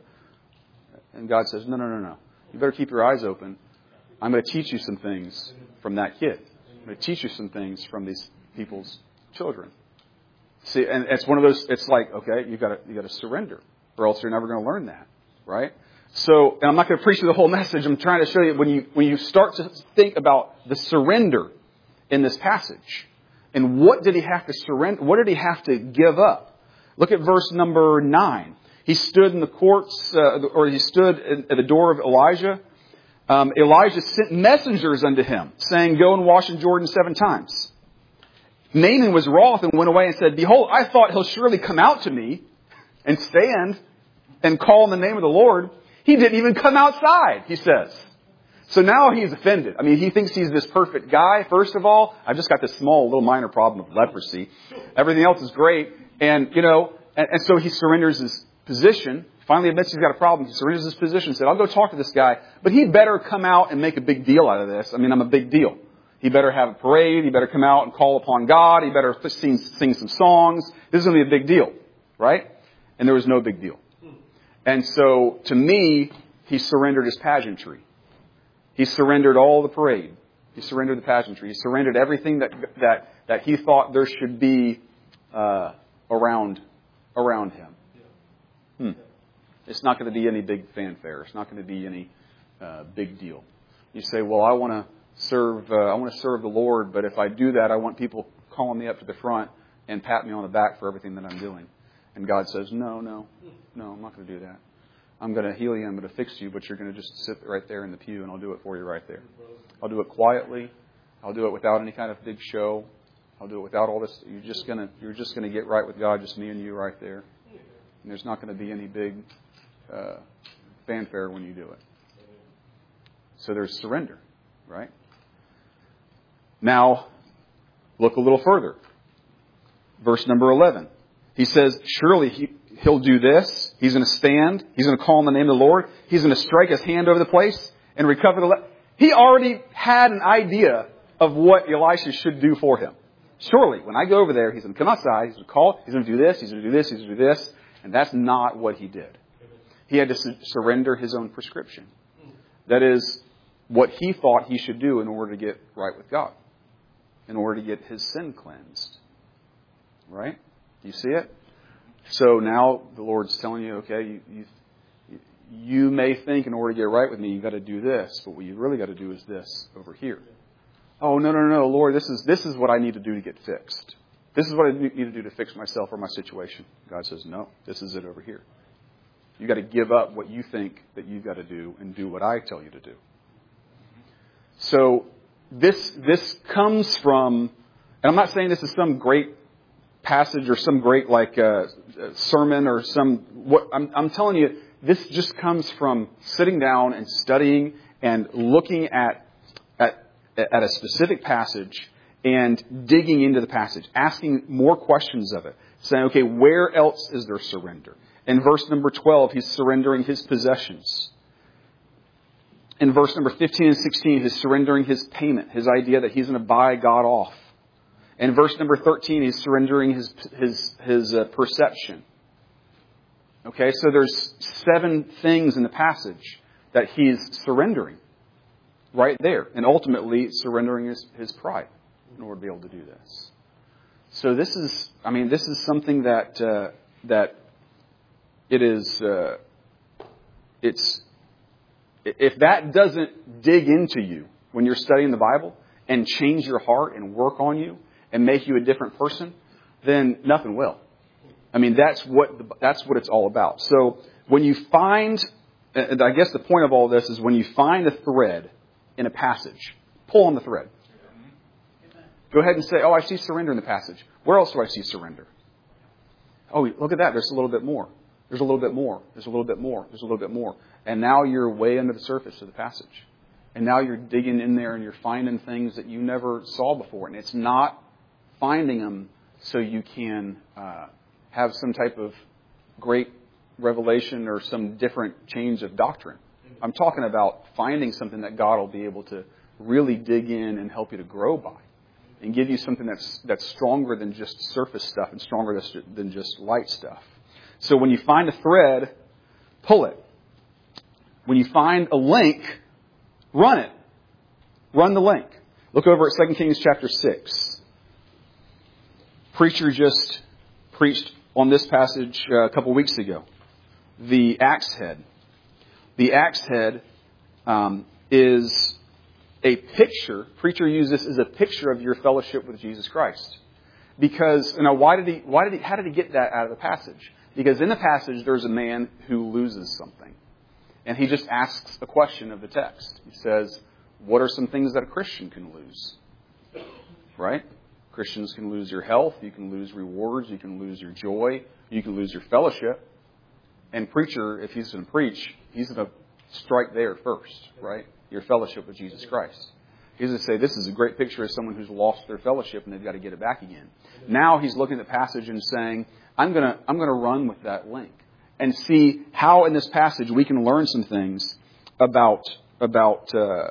[SPEAKER 1] and God says, no, no, no, no. You better keep your eyes open. I'm going to teach you some things from that kid. I'm going to teach you some things from these people's children. See, and it's one of those, it's like, okay, you got to, you got to surrender, or else you're never going to learn that, right? So, and I'm not going to preach you the whole message. I'm trying to show you when you when you start to think about the surrender in this passage, and what did he have to surrender? What did he have to give up? Look at verse number nine. He stood in the courts, uh, or he stood at the door of Elijah. Um, Elijah sent messengers unto him, saying, "Go and wash in Jordan seven times." Naaman was wroth and went away and said, "Behold, I thought he'll surely come out to me and stand and call in the name of the Lord. He didn't even come outside," he says. So now he's offended. I mean, he thinks he's this perfect guy. First of all, I've just got this small little minor problem of leprosy. Everything else is great. And, you know, and, and so he surrenders his position. Finally admits he's got a problem. He surrenders his position and said, "I'll go talk to this guy, but he better come out and make a big deal out of this. I mean, I'm a big deal. He better have a parade. He better come out and call upon God. He better sing, sing some songs. This is going to be a big deal," right? And there was no big deal. And so, to me, he surrendered his pageantry. He surrendered all the parade. He surrendered the pageantry. He surrendered everything that that that he thought there should be uh, around around him. Hmm. It's not going to be any big fanfare. It's not going to be any uh, big deal. You say, "Well, I want to serve. Uh, I want to serve the Lord, but if I do that, I want people calling me up to the front and pat me on the back for everything that I'm doing." And God says, "No, no, no, I'm not going to do that. I'm going to heal you. I'm going to fix you, but you're going to just sit right there in the pew, and I'll do it for you right there. I'll do it quietly. I'll do it without any kind of big show. I'll do it without all this. You're just going to you're just going to get right with God, just me and you right there. And there's not going to be any big uh, fanfare when you do it." So there's surrender, right? Now, look a little further. Verse number eleven. He says, surely he, he'll do this. He's going to stand. He's going to call on the name of the Lord. He's going to strike his hand over the place and recover the... Le- he already had an idea of what Elisha should do for him. Surely, when I go over there, he's going to come outside. He's going to call. He's going to do this. He's going to do this. He's going to do this. And that's not what he did. He had to su- surrender his own prescription. That is what he thought he should do in order to get right with God. In order to get his sin cleansed. Right? Do you see it? So now the Lord's telling you, okay, you, you you may think in order to get right with me, you've got to do this, but what you really got to do is this over here. Oh, no, no, no, Lord, this is this is what I need to do to get fixed. This is what I need to do to fix myself or my situation. God says, no, this is it over here. You've got to give up what you think that you've got to do and do what I tell you to do. So this this comes from, and I'm not saying this is some great passage or some great like uh, sermon or some. What I'm, I'm telling you, this just comes from sitting down and studying and looking at at at a specific passage and digging into the passage, asking more questions of it, saying, okay, where else is there surrender? In verse number twelve, he's surrendering his possessions. In verse number fifteen and sixteen, he's surrendering his payment, his idea that he's going to buy God off. In verse number thirteen, he's surrendering his his his uh, perception. Okay, so there's seven things in the passage that he's surrendering right there, and ultimately surrendering his, his pride in order to be able to do this. So this is, I mean, this is something that uh, that it is. Uh, it's if that doesn't dig into you when you're studying the Bible and change your heart and work on you and make you a different person, then nothing will. I mean, that's what the, that's what it's all about. So when you find, and I guess the point of all this is when you find a thread in a passage, pull on the thread. Go ahead and say, oh, I see surrender in the passage. Where else do I see surrender? Oh, look at that. There's a little bit more. There's a little bit more. There's a little bit more. There's a little bit more. And now you're way under the surface of the passage. And now you're digging in there and you're finding things that you never saw before. And it's not finding them so you can uh, have some type of great revelation or some different change of doctrine. I'm talking about finding something that God will be able to really dig in and help you to grow by and give you something that's that's stronger than just surface stuff and stronger than just light stuff. So when you find a thread, pull it. When you find a link, run it. Run the link. Look over at Second Kings chapter six. Preacher just preached on this passage uh, a couple weeks ago. The axe head. The axe head um, is a picture. Preacher used this as a picture of your fellowship with Jesus Christ. Because, you know, why did he, why did he, how did he get that out of the passage? Because in the passage, there's a man who loses something. And he just asks a question of the text. He says, what are some things that a Christian can lose? Right? Christians can lose your health. You can lose rewards. You can lose your joy. You can lose your fellowship. And preacher, if he's going to preach, he's going to strike there first, right? Your fellowship with Jesus Christ. He's going to say, this is a great picture of someone who's lost their fellowship and they've got to get it back again. Now he's looking at the passage and saying, I'm going to, I'm going to run with that link and see how in this passage we can learn some things about, about, uh,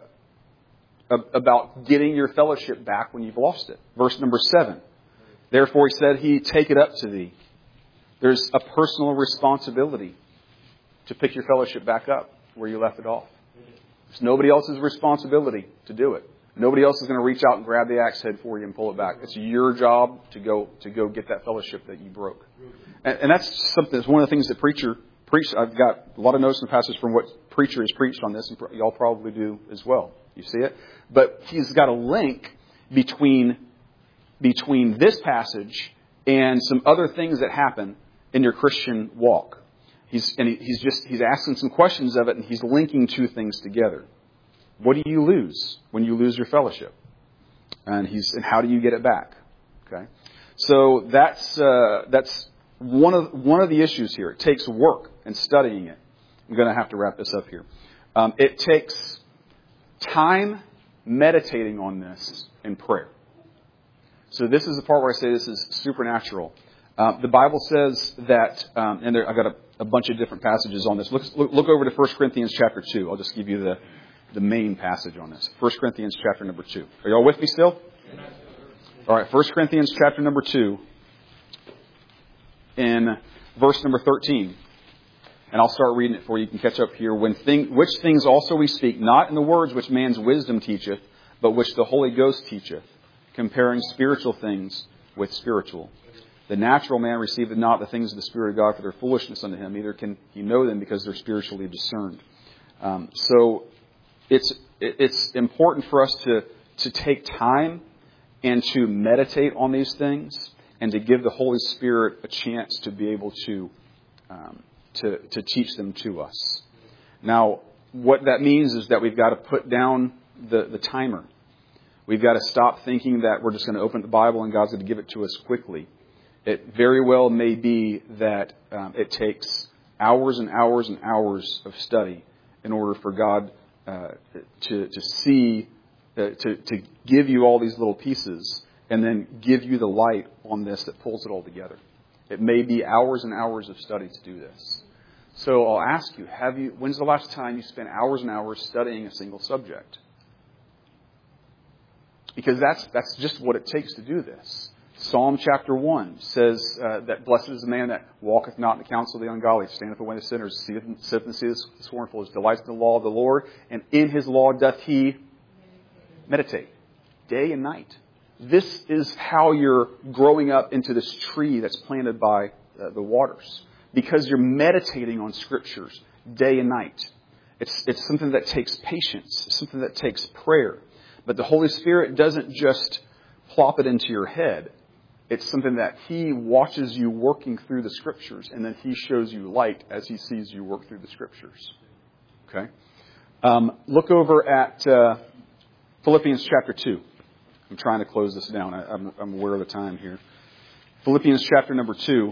[SPEAKER 1] about getting your fellowship back when you've lost it. Verse number seven. Therefore he said, he take it up to thee. There's a personal responsibility to pick your fellowship back up where you left it off. It's nobody else's responsibility to do it. Nobody else is going to reach out and grab the axe head for you and pull it back. It's your job to go to go get that fellowship that you broke. And, and that's something. That's one of the things that preacher preached. I've got a lot of notes in the passage from what preacher has preached on this, and y'all probably do as well. You see it, but he's got a link between between this passage and some other things that happen in your Christian walk. He's and he, he's just he's asking some questions of it, and he's linking two things together. What do you lose when you lose your fellowship? And he's and how do you get it back? Okay, so that's uh, that's one of one of the issues here. It takes work and studying it. I'm going to have to wrap this up here. Um, it takes time meditating on this in prayer. So this is the part where I say this is supernatural. Uh, the Bible says that, um, and there, I've got a, a bunch of different passages on this. Look, look, look over to First Corinthians chapter two. I'll just give you the, the main passage on this. First Corinthians chapter number two. Are y'all with me still? All right, First Corinthians chapter number two in verse number thirteen. And I'll start reading it for you. You can catch up here. When thing, which things also we speak, not in the words which man's wisdom teacheth, but which the Holy Ghost teacheth, comparing spiritual things with spiritual. The natural man receiveth not the things of the Spirit of God, for their foolishness unto him. Neither can he know them, because they're spiritually discerned. Um, so it's it's important for us to, to take time and to meditate on these things, and to give the Holy Spirit a chance to be able to um, to, to teach them to us. Now, what that means is that we've got to put down the, the timer. We've got to stop thinking that we're just going to open the Bible and God's going to give it to us quickly. It very well may be that um, it takes hours and hours and hours of study in order for God uh, to to see, uh, to to give you all these little pieces, and then give you the light on this that pulls it all together. It may be hours and hours of study to do this. So I'll ask you: Have you? When's the last time you spent hours and hours studying a single subject? Because that's that's just what it takes to do this. Psalm chapter one says uh, that blessed is the man that walketh not in the counsel of the ungodly, standeth in the way of sinners, sitteth in the seat of the scornful, is delights in the law of the Lord, and in his law doth he meditate, day and night. This is how you're growing up into this tree that's planted by uh, the waters, because you're meditating on Scriptures day and night. It's it's something that takes patience, it's something that takes prayer. But the Holy Spirit doesn't just plop it into your head. It's something that He watches you working through the Scriptures, and then He shows you light as He sees you work through the Scriptures. Okay? Um, look over at uh, Philippians chapter two. I'm trying to close this down. I, I'm, I'm aware of the time here. Philippians chapter number two.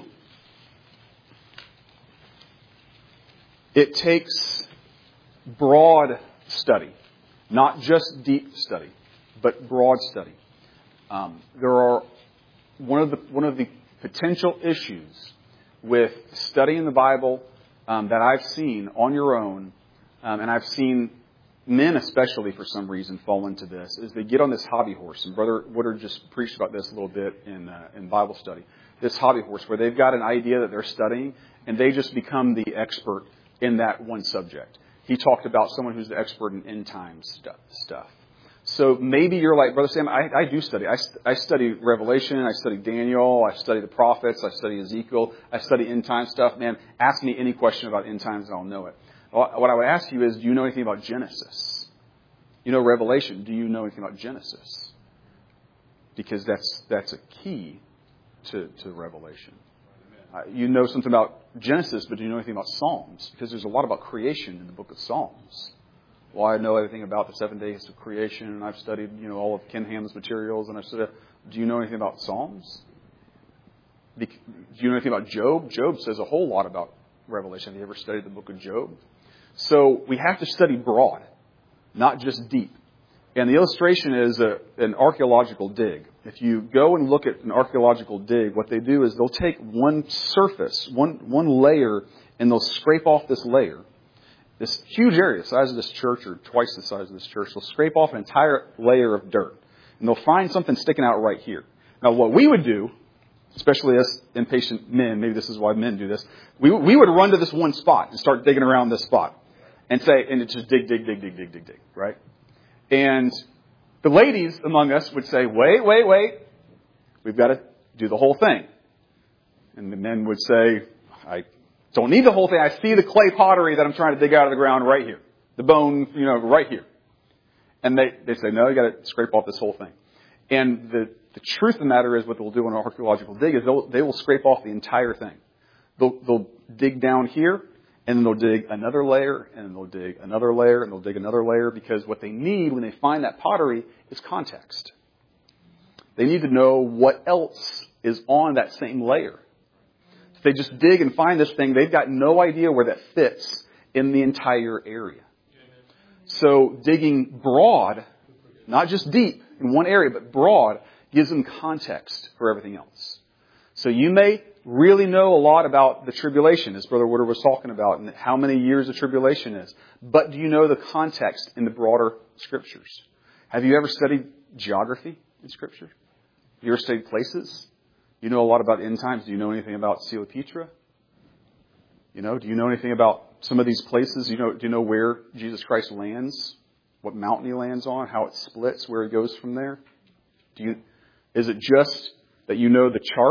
[SPEAKER 1] It takes broad study. Not just deep study, but broad study. Um, there are one of the one of the potential issues with studying the Bible um, that I've seen on your own, um, and I've seen men especially for some reason fall into this, is they get on this hobby horse. And Brother Woodard just preached about this a little bit in uh, in Bible study. This hobby horse where they've got an idea that they're studying, and they just become the expert in that one subject. He talked about someone who's the expert in end time stuff. So maybe you're like, Brother Sam, I, I do study. I, I study Revelation. I study Daniel. I study the prophets. I study Ezekiel. I study end time stuff. Man, ask me any question about end times and I'll know it. What I would ask you is, do you know anything about Genesis? You know Revelation. Do you know anything about Genesis? Because that's that's a key to, to Revelation. Uh, you know something about Genesis, but do you know anything about Psalms? Because there's a lot about creation in the book of Psalms. Well, I know everything about the seven days of creation, and I've studied, you know, all of Ken Ham's materials, and I've studied. Do you know anything about Psalms? Do you know anything about Job? Job says a whole lot about Revelation. Have you ever studied the book of Job? So we have to study broad, not just deep. And the illustration is a, an archaeological dig. If you go and look at an archaeological dig, what they do is they'll take one surface, one one layer, and they'll scrape off this layer. This huge area, the size of this church, or twice the size of this church, they'll scrape off an entire layer of dirt. And they'll find something sticking out right here. Now, what we would do, especially us impatient men, maybe this is why men do this, we we would run to this one spot and start digging around this spot. And say, and it's just dig, dig, dig, dig, dig, dig, dig, right? And the ladies among us would say, wait, wait, wait. We've got to do the whole thing. And the men would say, I don't need the whole thing. I see the clay pottery that I'm trying to dig out of the ground right here. The bone, you know, right here. And they, they say, no, you got to scrape off this whole thing. And the, the truth of the matter is what they'll do in an archaeological dig is they'll, they will scrape off the entire thing. They'll, they'll dig down here, and then they'll dig another layer, and then they'll dig another layer, and they'll dig another layer, because what they need when they find that pottery is context. They need to know what else is on that same layer. If they just dig and find this thing, they've got no idea where that fits in the entire area. So digging broad, not just deep in one area, but broad, gives them context for everything else. So you may really know a lot about the tribulation, as Brother Woodard was talking about, and how many years the tribulation is. But do you know the context in the broader Scriptures? Have you ever studied geography in Scripture? Have you ever studied places? You know a lot about end times. Do you know anything about Sila Petra? You know, do you know anything about some of these places? You know, do you know where Jesus Christ lands? What mountain He lands on? How it splits? Where He goes from there? Do you? Is it just that you know the chart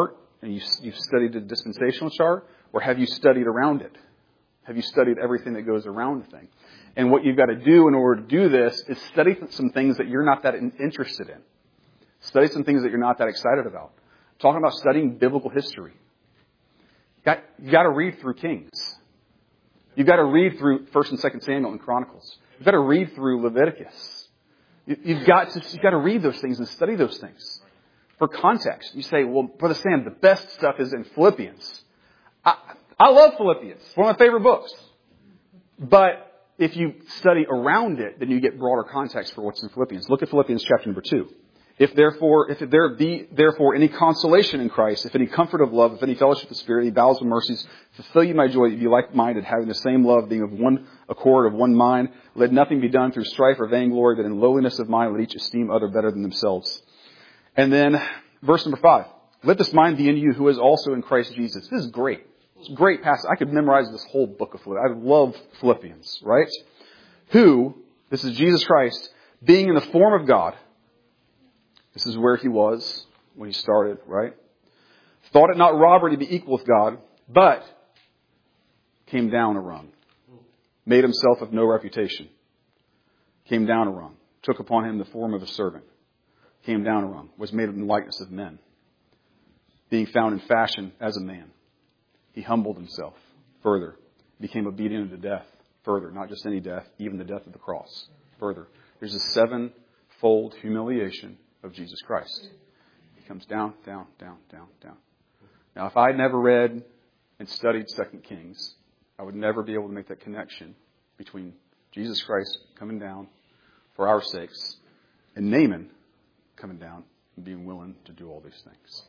[SPEAKER 1] and you, you've studied the dispensational chart, or have you studied around it? Have you studied everything that goes around the thing? And what you've got to do in order to do this is study some things that you're not that interested in. Study some things that you're not that excited about. I'm talking about studying biblical history. You got, you got to read through Kings. You've got to read through First and Second Samuel and Chronicles. You've got to read through Leviticus. You, you've got to you've got to read those things and study those things for context. You say, well, Brother Sam, the best stuff is in Philippians. I, I love Philippians. It's one of my favorite books. But if you study around it, then you get broader context for what's in Philippians. Look at Philippians chapter number two. If therefore, if there be therefore any consolation in Christ, if any comfort of love, if any fellowship of the Spirit, any bowels of mercies, fulfill you my joy, that you be like-minded, having the same love, being of one accord, of one mind. Let nothing be done through strife or vainglory, but in lowliness of mind, let each esteem other better than themselves. And then verse number five. Let this mind be in you, who is also in Christ Jesus. This is great. It's a great passage. I could memorize this whole book of Philippians. I love Philippians, right? Who, this is Jesus Christ, being in the form of God. This is where he was when he started, right? Thought it not robbery to be equal with God, but came down a rung. Made himself of no reputation. Came down a rung. Took upon him the form of a servant. Came down a rung. Was made in the likeness of men. Being found in fashion as a man. He humbled himself further. Became obedient unto death further. Not just any death, even the death of the cross. Further. There's a sevenfold humiliation of Jesus Christ. He comes down, down, down, down, down. Now, if I had never read and studied Second Kings, I would never be able to make that connection between Jesus Christ coming down for our sakes and Naaman coming down and being willing to do all these things.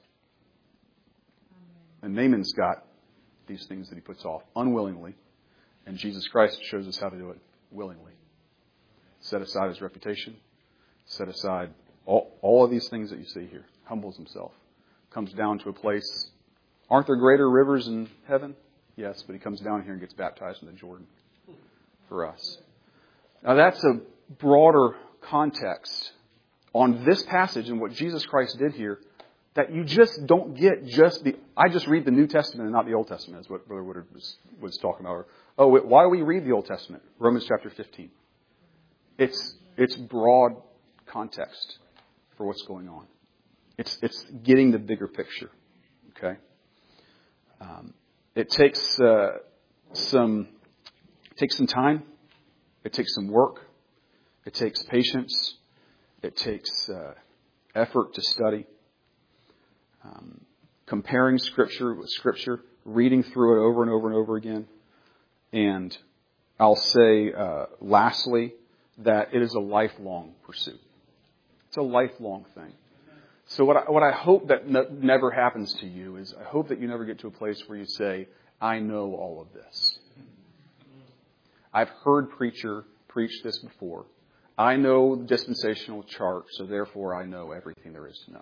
[SPEAKER 1] And Naaman's got these things that he puts off unwillingly, and Jesus Christ shows us how to do it willingly. Set aside his reputation, set aside All, all of these things that you see here. Humbles himself. Comes down to a place. Aren't there greater rivers in heaven? Yes, but he comes down here and gets baptized in the Jordan for us. Now that's a broader context on this passage and what Jesus Christ did here that you just don't get just the... I just read the New Testament and not the Old Testament, is what Brother Woodard was, was talking about. Oh, wait, why do we read the Old Testament? Romans chapter fifteen. It's it's broad context for what's going on. It's it's getting the bigger picture. Okay. Um, it takes uh, some it takes some time. It takes some work. It takes patience. It takes uh, effort to study. Um, comparing Scripture with Scripture, reading through it over and over and over again. And I'll say, uh, lastly, that it is a lifelong pursuit. It's a lifelong thing. So what I, what I hope that no, never happens to you is I hope that you never get to a place where you say, I know all of this. I've heard preacher preach this before. I know the dispensational chart, so therefore I know everything there is to know.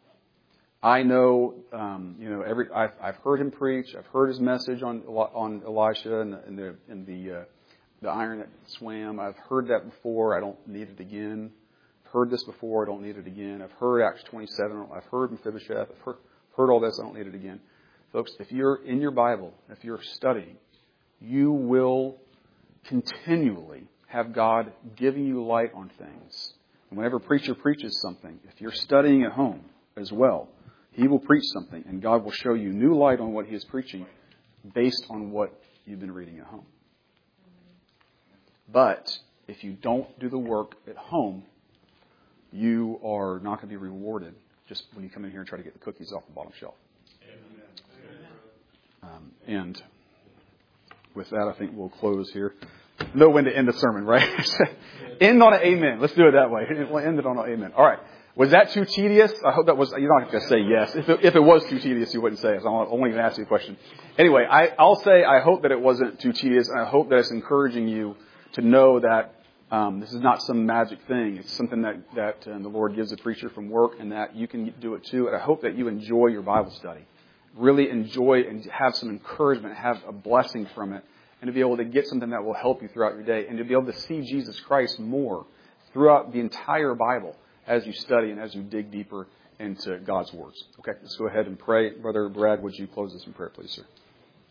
[SPEAKER 1] I know, um, you know, every. I've, I've heard him preach. I've heard his message on on Elisha and the and the, and the, uh, the iron that swam. I've heard that before. I don't need it again. I've heard this before. I don't need it again. I've heard Acts twenty-seven. I've heard Mephibosheth. I've heard, heard all this. I don't need it again. Folks, if you're in your Bible, if you're studying, you will continually have God giving you light on things. And whenever a preacher preaches something, if you're studying at home as well, he will preach something, and God will show you new light on what he is preaching based on what you've been reading at home. But if you don't do the work at home, you are not going to be rewarded just when you come in here and try to get the cookies off the bottom shelf. Um, and with that, I think we'll close here. Know when to end the sermon, right? End on an amen. Let's do it that way. We'll end it on an amen. All right. Was that too tedious? I hope that was, you're not going to say yes. If it, if it was too tedious, you wouldn't say it. So I won't even ask you a question. Anyway, I, I'll say I hope that it wasn't too tedious, and I hope that it's encouraging you to know that um, this is not some magic thing. It's something that, that um, the Lord gives a preacher from work, and that you can do it too. And I hope that you enjoy your Bible study. Really enjoy and have some encouragement, have a blessing from it, and to be able to get something that will help you throughout your day, and to be able to see Jesus Christ more throughout the entire Bible as you study and as you dig deeper into God's words. Okay, let's go ahead and pray. Brother Brad, would you close us in prayer, please, sir?